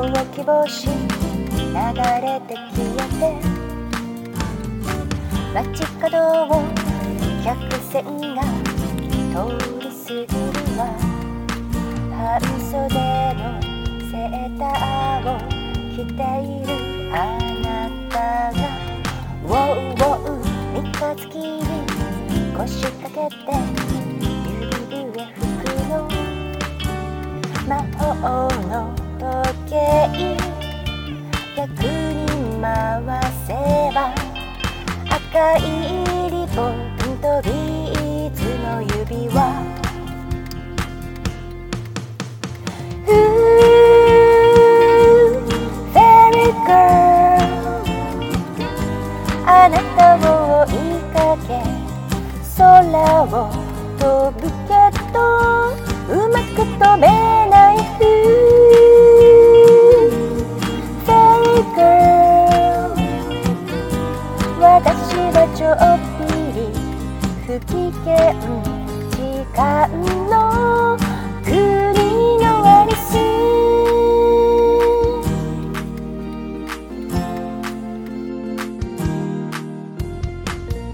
ほうき星流れて消えて、街角を客船が通り過ぎるわ。半袖のセーターを着ているあなたがウォウウォウ三日月に腰掛けて指笛吹くの。魔法の時計逆に回せば赤いリボンとビーズの指輪。Fairy girl あなたを追いかけ空を飛ぶけどうまく飛べないFairy girl 私はちょっぴり不機嫌時間